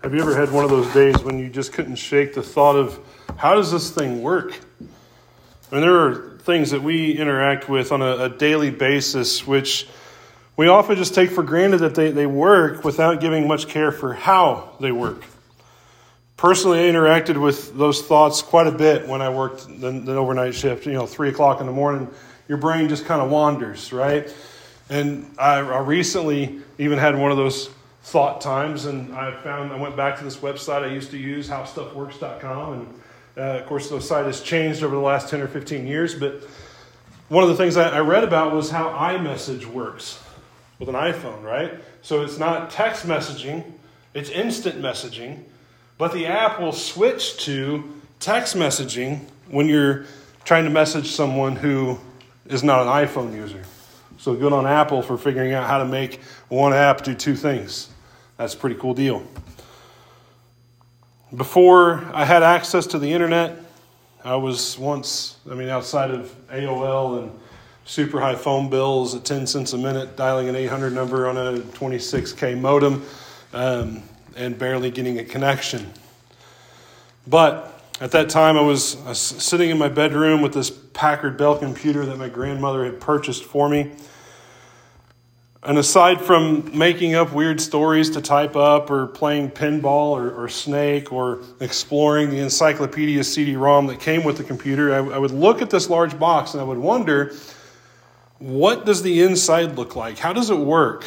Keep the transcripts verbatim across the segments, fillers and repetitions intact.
Have you ever had one of those days when you just couldn't shake the thought of, how does this thing work? I mean, there are things that we interact with on a, a daily basis, which we often just take for granted that they, they work without giving much care for how they work. Personally, I interacted with those thoughts quite a bit when I worked the, the overnight shift. You know, three o'clock in the morning, your brain just kind of wanders, right? And I, I recently even had one of those thought times, and I found I went back to this website I used to use, how stuff works dot com, and uh, of course the site has changed over the last ten or fifteen years, but one of the things I, I read about was how iMessage works with an iPhone, right? So it's not text messaging, it's instant messaging, but the app will switch to text messaging when you're trying to message someone who is not an iPhone user. So good on Apple for figuring out how to make one app do two things. That's a pretty cool deal. Before I had access to the internet, I was once, I mean, outside of A O L and super high phone bills at ten cents a minute, dialing an eight hundred number on a twenty-six K modem, um, and barely getting a connection. But at that time, I was, I was sitting in my bedroom with this Packard Bell computer that my grandmother had purchased for me. And aside from making up weird stories to type up or playing pinball or, or Snake or exploring the encyclopedia C D ROM that came with the computer, I, I would look at this large box and I would wonder, what does the inside look like? How does it work?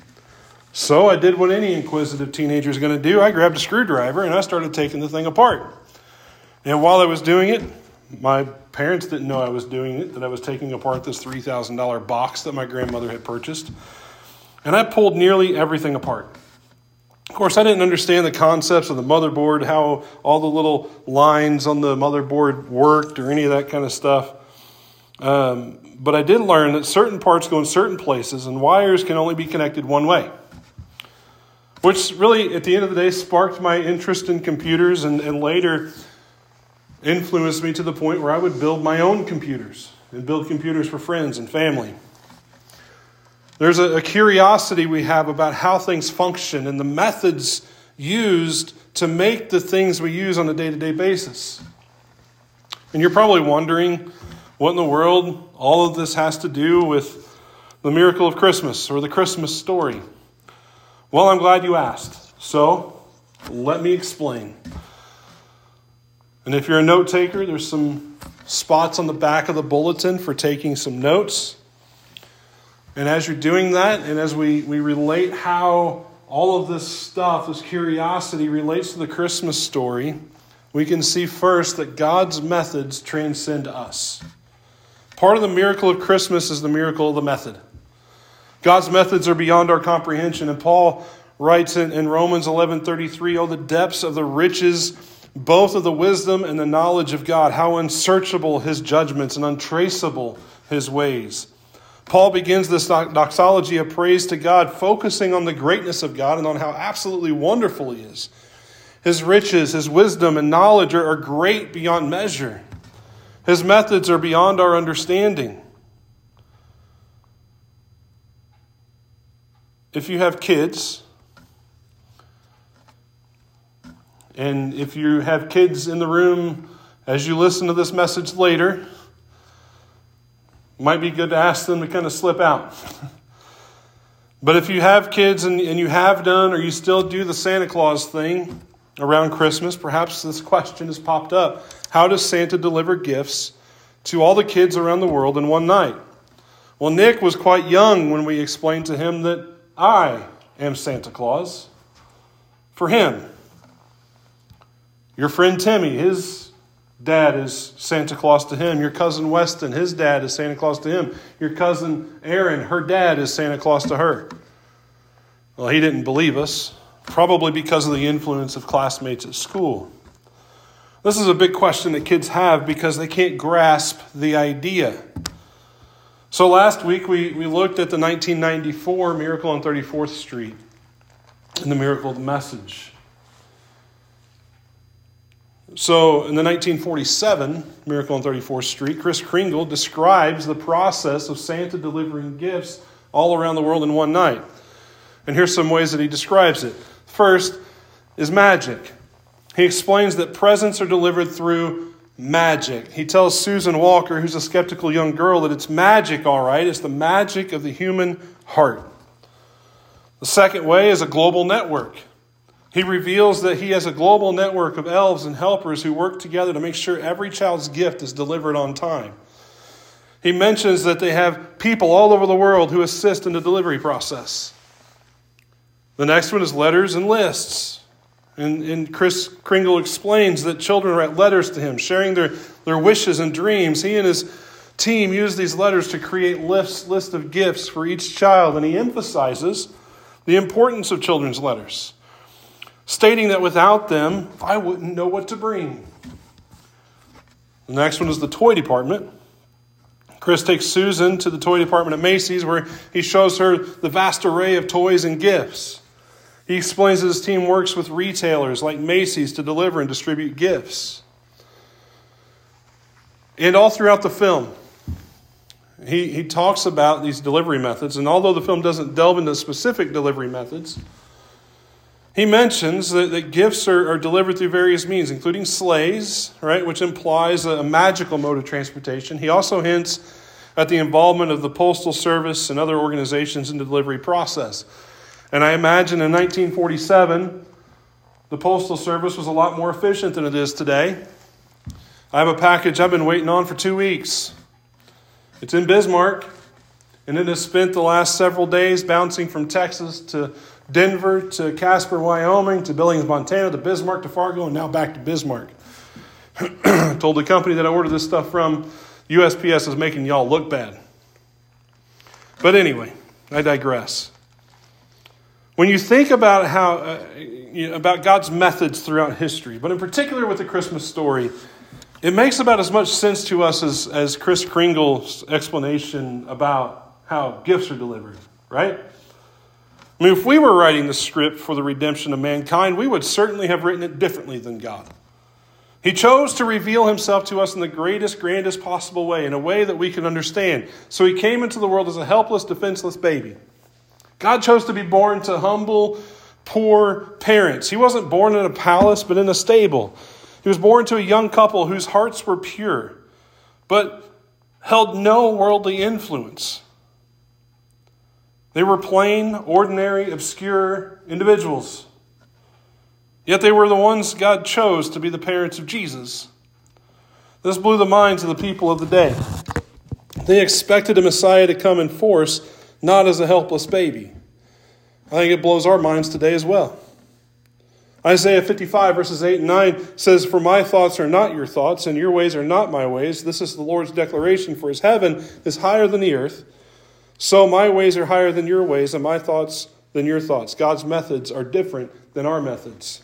So I did what any inquisitive teenager is going to do. I grabbed a screwdriver and I started taking the thing apart. And while I was doing it, my parents didn't know I was doing it, that I was taking apart this three thousand dollars box that my grandmother had purchased. And I pulled nearly everything apart. Of course, I didn't understand the concepts of the motherboard, how all the little lines on the motherboard worked or any of that kind of stuff. Um, but I did learn that certain parts go in certain places and wires can only be connected one way. Which really, at the end of the day, sparked my interest in computers and, and later influenced me to the point where I would build my own computers and build computers for friends and family. There's a, a curiosity we have about how things function and the methods used to make the things we use on a day-to-day basis. And you're probably wondering what in the world all of this has to do with the miracle of Christmas or the Christmas story. Well, I'm glad you asked. So, let me explain. And if you're a note taker, there's some spots on the back of the bulletin for taking some notes. And as you're doing that, and as we, we relate how all of this stuff, this curiosity relates to the Christmas story, we can see first that God's methods transcend us. Part of the miracle of Christmas is the miracle of the method. God's methods are beyond our comprehension. And Paul writes in, in Romans eleven thirty-three, oh, the depths of the riches, both of the wisdom and the knowledge of God, how unsearchable his judgments and untraceable his ways. Paul begins this doxology of praise to God, focusing on the greatness of God and on how absolutely wonderful he is. His riches, his wisdom, and knowledge are, are great beyond measure. His methods are beyond our understanding. If you have kids, and if you have kids in the room as you listen to this message later, it might be good to ask them to kind of slip out. But if you have kids and, and you have done or you still do the Santa Claus thing around Christmas, perhaps this question has popped up. How does Santa deliver gifts to all the kids around the world in one night? Well, Nick was quite young when we explained to him that I am Santa Claus for him. Your friend Timmy, his dad is Santa Claus to him. Your cousin Weston, his dad is Santa Claus to him. Your cousin Erin, her dad is Santa Claus to her. Well, he didn't believe us, probably because of the influence of classmates at school. This is a big question that kids have because they can't grasp the idea. So last week we, we looked at the nineteen ninety-four Miracle on thirty-fourth Street and the miracle of the message. So in the nineteen forty-seven Miracle on thirty-fourth Street, Kris Kringle describes the process of Santa delivering gifts all around the world in one night. And here's some ways that he describes it. First, is magic. He explains that presents are delivered through magic. He tells Susan Walker, who's a skeptical young girl, that it's magic, all right. It's the magic of the human heart. The second way is a global network. He reveals that he has a global network of elves and helpers who work together to make sure every child's gift is delivered on time. He mentions that they have people all over the world who assist in the delivery process. The next one is letters and lists. And, and Chris Kringle explains that children write letters to him, sharing their, their wishes and dreams. He and his team use these letters to create lists, list of gifts for each child. And he emphasizes the importance of children's letters, stating that without them, I wouldn't know what to bring. The next one is the toy department. Chris takes Susan to the toy department at Macy's, where he shows her the vast array of toys and gifts. He explains that his team works with retailers like Macy's to deliver and distribute gifts. And all throughout the film, he, he talks about these delivery methods. And although the film doesn't delve into specific delivery methods, he mentions that, that gifts are, are delivered through various means, including sleighs, right, which implies a, a magical mode of transportation. He also hints at the involvement of the Postal Service and other organizations in the delivery process. And I imagine in nineteen forty-seven, the Postal Service was a lot more efficient than it is today. I have a package I've been waiting on for two weeks. It's in Bismarck, and it has spent the last several days bouncing from Texas to Denver to Casper, Wyoming, to Billings, Montana, to Bismarck, to Fargo, and now back to Bismarck. I told the company that I ordered this stuff from, U S P S is making y'all look bad. But anyway, I digress. When you think about how uh, you know, about God's methods throughout history, but in particular with the Christmas story, it makes about as much sense to us as, as Chris Kringle's explanation about how gifts are delivered, right? I mean, if we were writing the script for the redemption of mankind, we would certainly have written it differently than God. He chose to reveal himself to us in the greatest, grandest possible way, in a way that we can understand. So he came into the world as a helpless, defenseless baby. God chose to be born to humble, poor parents. He wasn't born in a palace, but in a stable. He was born to a young couple whose hearts were pure, but held no worldly influence. They were plain, ordinary, obscure individuals. Yet they were the ones God chose to be the parents of Jesus. This blew the minds of the people of the day. They expected a Messiah to come in force, not as a helpless baby. I think it blows our minds today as well. Isaiah fifty-five verses eight and nine says, "For my thoughts are not your thoughts, and your ways are not my ways. This is the Lord's declaration, for his heaven is higher than the earth. So my ways are higher than your ways, and my thoughts than your thoughts." God's methods are different than our methods.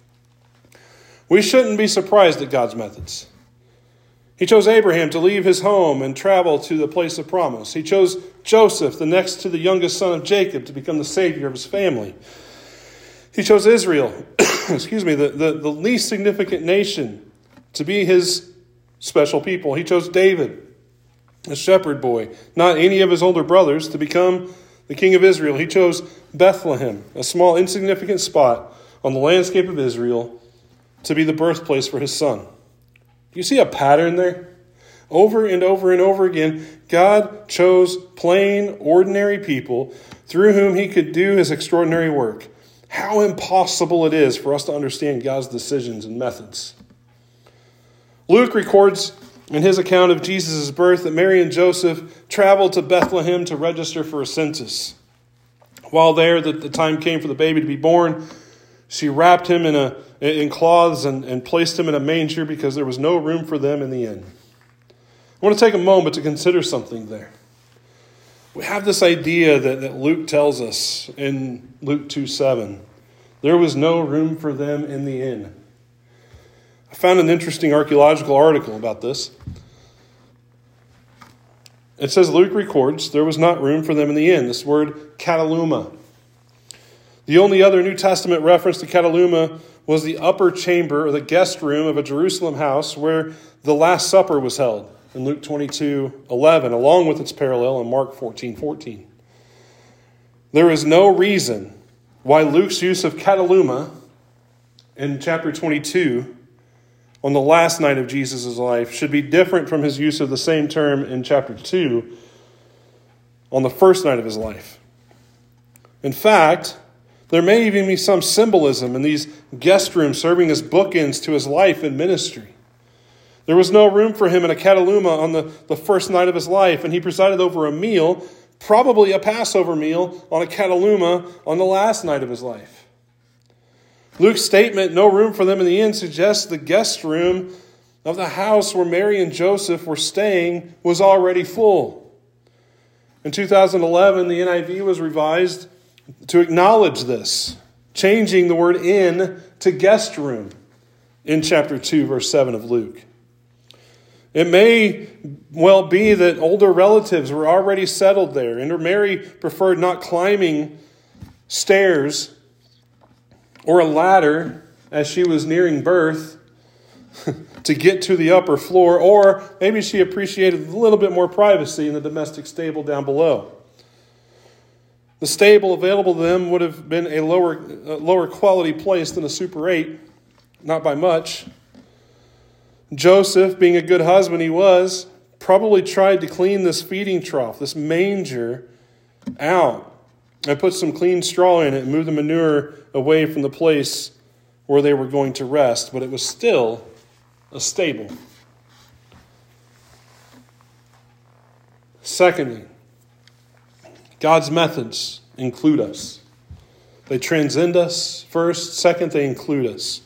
We shouldn't be surprised at God's methods. He chose Abraham to leave his home and travel to the place of promise. He chose Joseph, the next to the youngest son of Jacob, to become the savior of his family. He chose Israel, excuse me, the, the, the least significant nation, to be his special people. He chose David, a shepherd boy, not any of his older brothers, to become the king of Israel. He chose Bethlehem, a small, insignificant spot on the landscape of Israel, to be the birthplace for his son. You see a pattern there? Over and over and over again, God chose plain, ordinary people through whom he could do his extraordinary work. How impossible it is for us to understand God's decisions and methods. Luke records in his account of Jesus' birth that Mary and Joseph traveled to Bethlehem to register for a census. While there, the, the time came for the baby to be born. She wrapped him in a in cloths and, and placed him in a manger because there was no room for them in the inn. I want to take a moment to consider something there. We have this idea that, that Luke tells us in Luke two seven. There was no room for them in the inn. I found an interesting archaeological article about this. It says Luke records there was not room for them in the inn. This word kataluma. The only other New Testament reference to kataluma was the upper chamber or the guest room of a Jerusalem house where the Last Supper was held in Luke twenty-two eleven, along with its parallel in Mark fourteen fourteen. There is no reason why Luke's use of kataluma in chapter twenty-two, on the last night of Jesus' life, should be different from his use of the same term in chapter two, on the first night of his life. In fact, there may even be some symbolism in these guest rooms serving as bookends to his life and ministry. There was no room for him in a kataluma on the, the first night of his life, and he presided over a meal, probably a Passover meal, on a kataluma on the last night of his life. Luke's statement, no room for them in the inn, suggests the guest room of the house where Mary and Joseph were staying was already full. In two thousand eleven, the N I V was revised to acknowledge this, changing the word inn to guest room in chapter two, verse seven of Luke. It may well be that older relatives were already settled there, and Mary preferred not climbing stairs or a ladder as she was nearing birth to get to the upper floor, or maybe she appreciated a little bit more privacy in the domestic stable down below. The stable available to them would have been a lower, a lower quality place than a Super eight, not by much. Joseph, being a good husband he was, probably tried to clean this feeding trough, this manger, out and put some clean straw in it and move the manure away from the place where they were going to rest, but it was still a stable. Secondly, God's methods include us. They transcend us first. Second, they include us.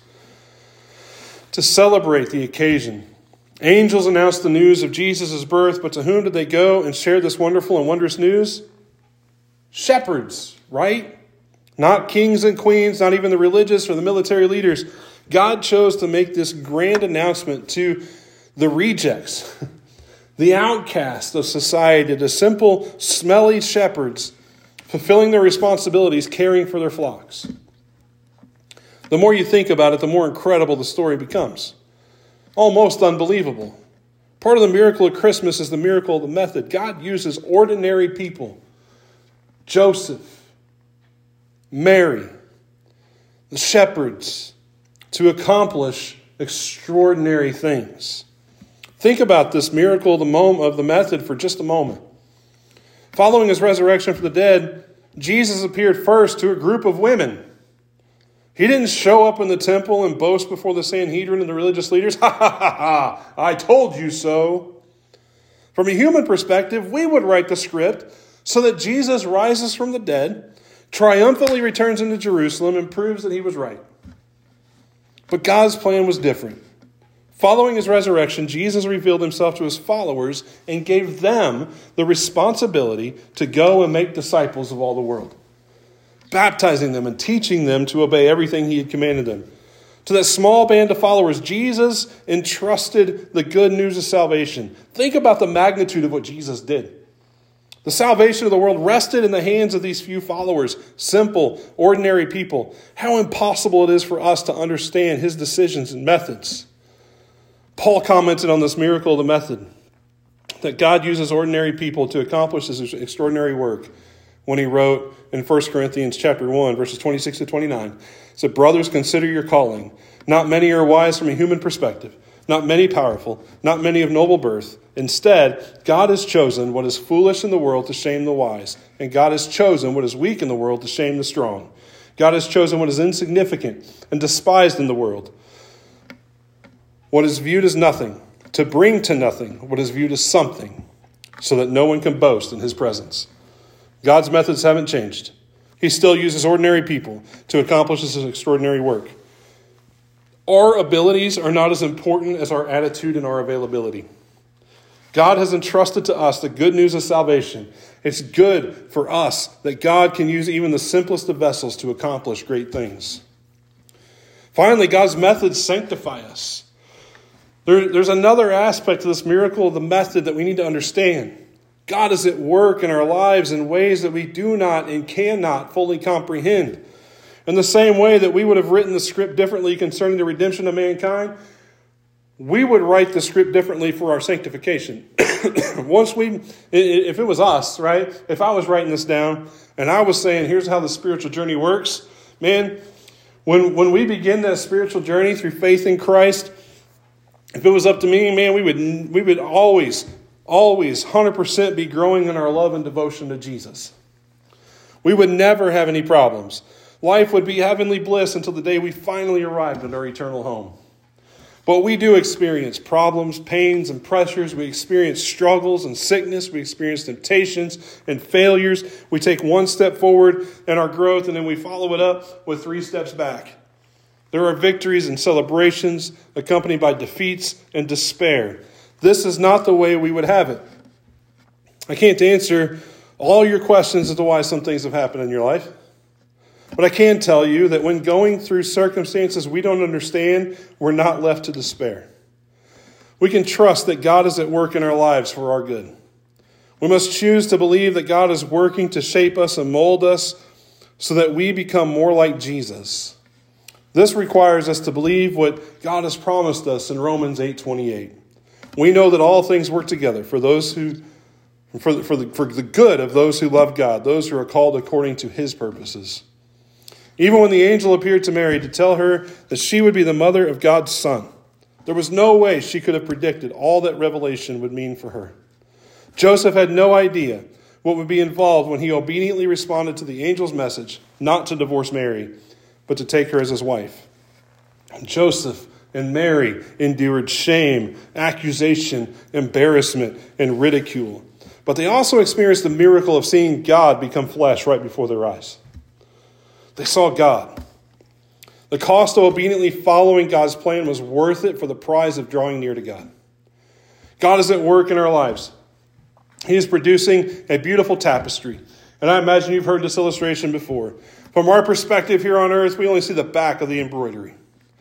To celebrate the occasion, angels announced the news of Jesus' birth, but to whom did they go and share this wonderful and wondrous news? Shepherds, right? Not kings and queens, not even the religious or the military leaders. God chose to make this grand announcement to the rejects, the outcasts of society, the simple, smelly shepherds, fulfilling their responsibilities, caring for their flocks. The more you think about it, the more incredible the story becomes. Almost unbelievable. Part of the miracle of Christmas is the miracle of the method. God uses ordinary people, Joseph, Mary, the shepherds, to accomplish extraordinary things. Think about this miracle of the, moment, of the method for just a moment. Following his resurrection from the dead, Jesus appeared first to a group of women. He didn't show up in the temple and boast before the Sanhedrin and the religious leaders. Ha ha ha ha, I told you so. From a human perspective, we would write the script so that Jesus rises from the dead, triumphantly returns into Jerusalem, and proves that he was right. But God's plan was different. Following his resurrection, Jesus revealed himself to his followers and gave them the responsibility to go and make disciples of all the world, baptizing them and teaching them to obey everything he had commanded them. To that small band of followers, Jesus entrusted the good news of salvation. Think about the magnitude of what Jesus did. The salvation of the world rested in the hands of these few followers, simple, ordinary people. How impossible it is for us to understand his decisions and methods. Paul commented on this miracle of the method, that God uses ordinary people to accomplish this extraordinary work, when he wrote in First Corinthians chapter one, verses twenty-six to twenty-nine. He said, brothers, consider your calling. Not many are wise from a human perspective, not many powerful, not many of noble birth. Instead, God has chosen what is foolish in the world to shame the wise, and God has chosen what is weak in the world to shame the strong. God has chosen what is insignificant and despised in the world, what is viewed as nothing, to bring to nothing what is viewed as something, so that no one can boast in his presence. God's methods haven't changed. He still uses ordinary people to accomplish this extraordinary work. Our abilities are not as important as our attitude and our availability. God has entrusted to us the good news of salvation. It's good for us that God can use even the simplest of vessels to accomplish great things. Finally, God's methods sanctify us. There, there's another aspect to this miracle of the method that we need to understand. God is at work in our lives in ways that we do not and cannot fully comprehend. In the same way that we would have written the script differently concerning the redemption of mankind, we would write the script differently for our sanctification. Once we, if it was us, right? If I was writing this down and I was saying, here's how the spiritual journey works, man, When, when we begin that spiritual journey through faith in Christ, if it was up to me, man, we would, we would always, always one hundred percent be growing in our love and devotion to Jesus. We would never have any problems. Life would be heavenly bliss until the day we finally arrived at our eternal home. But we do experience problems, pains, and pressures. We experience struggles and sickness. We experience temptations and failures. We take one step forward in our growth, and then we follow it up with three steps back. There are victories and celebrations accompanied by defeats and despair. This is not the way we would have it. I can't answer all your questions as to why some things have happened in your life. But I can tell you that when going through circumstances we don't understand, we're not left to despair. We can trust that God is at work in our lives for our good. We must choose to believe that God is working to shape us and mold us so that we become more like Jesus. This requires us to believe what God has promised us in Romans eight twenty-eight. We know that all things work together for those who, for the, for the, for the good of those who love God, those who are called according to his purposes. Even when the angel appeared to Mary to tell her that she would be the mother of God's Son, there was no way she could have predicted all that revelation would mean for her. Joseph had no idea what would be involved when he obediently responded to the angel's message not to divorce Mary, but to take her as his wife. Joseph and Mary endured shame, accusation, embarrassment, and ridicule. But they also experienced the miracle of seeing God become flesh right before their eyes. They saw God. The cost of obediently following God's plan was worth it for the prize of drawing near to God. God is at work in our lives. He is producing a beautiful tapestry. And I imagine you've heard this illustration before. From our perspective here on earth, we only see the back of the embroidery.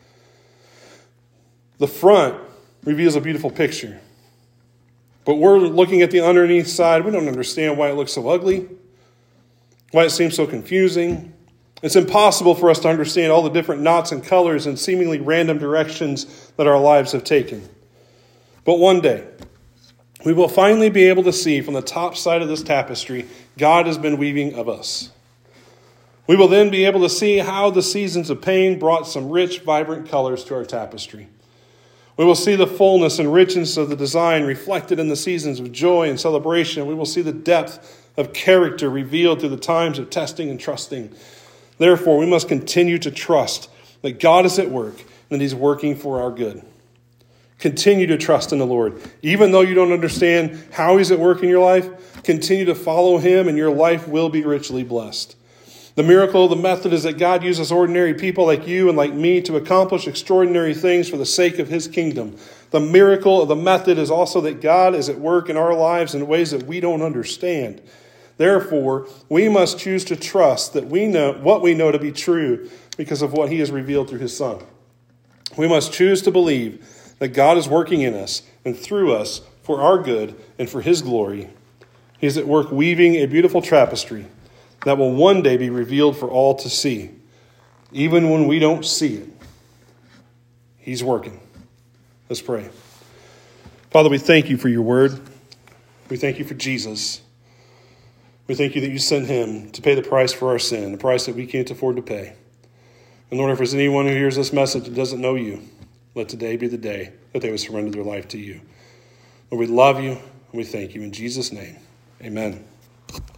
The front reveals a beautiful picture. But we're looking at the underneath side. We don't understand why it looks so ugly, why it seems so confusing. It's impossible for us to understand all the different knots and colors and seemingly random directions that our lives have taken. But one day, we will finally be able to see from the top side of this tapestry God has been weaving of us. We will then be able to see how the seasons of pain brought some rich, vibrant colors to our tapestry. We will see the fullness and richness of the design reflected in the seasons of joy and celebration. We will see the depth of character revealed through the times of testing and trusting. Therefore, we must continue to trust that God is at work and that he's working for our good. Continue to trust in the Lord. Even though you don't understand how he's at work in your life, continue to follow him and your life will be richly blessed. The miracle of the method is that God uses ordinary people like you and like me to accomplish extraordinary things for the sake of his kingdom. The miracle of the method is also that God is at work in our lives in ways that we don't understand. Therefore, we must choose to trust that we know what we know to be true because of what he has revealed through his Son. We must choose to believe that God is working in us and through us for our good and for his glory. He is at work weaving a beautiful tapestry that will one day be revealed for all to see. Even when we don't see it, he's working. Let's pray. Father, we thank you for your word. We thank you for Jesus. We thank you that you sent him to pay the price for our sin, the price that we can't afford to pay. And Lord, if there's anyone who hears this message that doesn't know you, let today be the day that they would surrender their life to you. Lord, we love you and we thank you. In Jesus' name, amen.